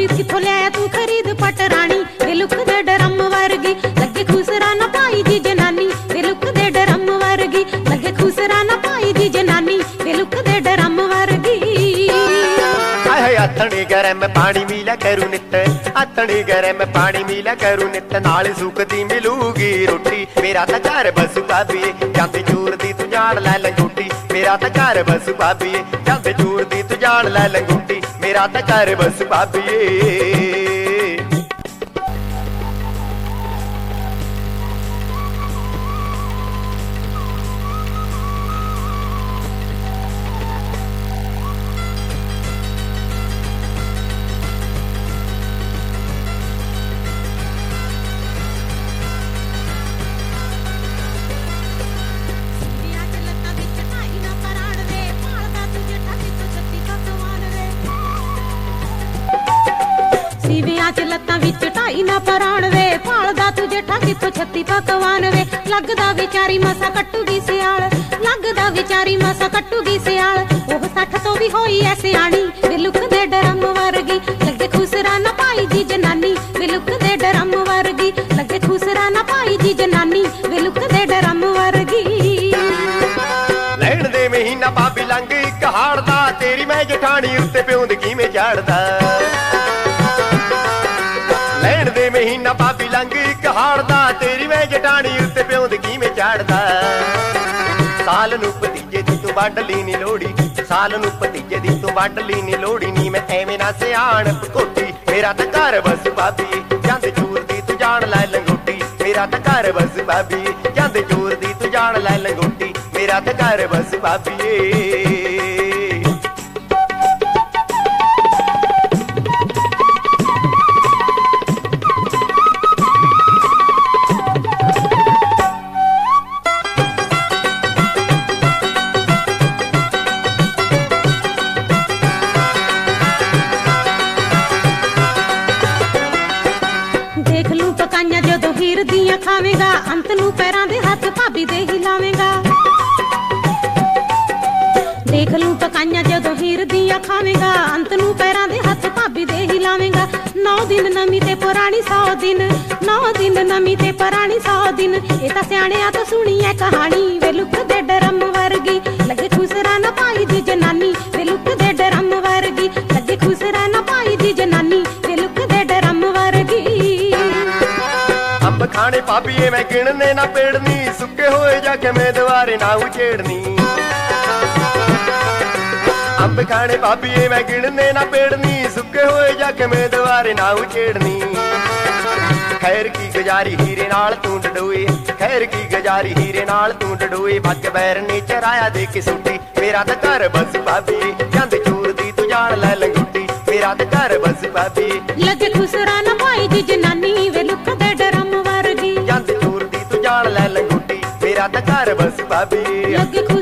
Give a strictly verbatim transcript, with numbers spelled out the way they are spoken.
किथों लिया तू खरीद पटरानी वे लुक दे डरम वर्गी लगे खुसरा ना पाई जी जनानी वे लुक दे डरम वर्गी लगे खुसरा ना पाई जी जनानी वे लुक दे डरम वर्गी। आथणी गरे मैं पानी मिला करू नित आथणी गरे मैं पानी मिला करू नित नाल सुखदी मिलूगी रोटी मेरा तो घर बस भाभी जाते चूर दी तू जान लै लंगूटी मेरा तो घर बस भाभी जाते चूर दी तू जान लै लंगूटी मेरा तो घर बस भाभी। सीवियां च लत्तां विच ढाई ना पराण वे भालदा तू जेठा किथों छत्ती पकवान वे लगदा विचारी मसा कट्टूगी सियाल लगदा विचारी मसा कट्टूगी सियाल ओह सठ तो भी होई ऐ सियाणी वे लुक दे डरम वर्गी लगे खुसरा ना पाई जी जनानी वे लुक दे डरम वर्गी लगे खुसरा ना पाई जी जनानी वे लुक दे डरम वर्गी। लैण दे महीना भाभी लंघ इक हाड़दा तेरी मैं जठानी उत्ते प्योंद किवें झाड़दा लैण दे महीना भाभी लंघ इक हाड़दा तेरी मैं जटानी उत्ते प्योंद किवें झाड़दा साल नूं भतीजे दी तूं वंड ली नी लोड़ी साल नूं भतीजे दी तूं वंड ली नी लोड़ी नी मैं एवें ना सियाण पकोटी मेरा तां घर बस भाभी जांदे चूर दी तू जान लै लंगोटी मेरा तां घर बस भाभी जांदे चूर दी तू जान लै लंगोटी मेरा तां घर बस भाभी। देख लूं पकाइयां जदों हीर दियां खावेगा अंत नूं पैरां दे हत्थ भाभी दे हिलावेगा देख लूं पकाइयां जदों हीर दियां खावेगा अंत नूं पैरां दे हत्थ भाभी दे हिलावेगा नौ दिन नमी ते पुरानी सौ दिन नौ दिन नमी ते पुरानी सौ दिन ये तां सियाणियां तो सुनी है कहानी वे लुक दे डरम वर्गी लगे खुसरा ना पाई जी जनानी वे लुक दे डरम वर्गी लगे खुसरा ना पाई जी जनानी वे लुक दे डरम वर्गी। अंब खाने भाभी मैं गिणने ना पेड़नी सुके होए जाके मैं दुआरे ना उछेड़नी अंब खाने भाभी मैं गिणने ना पेड़नी सुके होए जाके मैं दुआरे ना उछेड़नी खैर की गुजारी हीरे नाल तू डडोए खैर की गुजारी हीरे नाल तू डडोए पग बैर ने चराया दे के सुटी मेरा तो घर बस भाभी जांदे चूर दी तू जान लै लंगूटी मेरा तो घर बस भाभी लगे खुसरा ना पाई जी जनानी वे लुक दे डरम वर्गी जांदे चूर दी तू जान लै लंगूटी मेरा तो घर बस भाभी लगे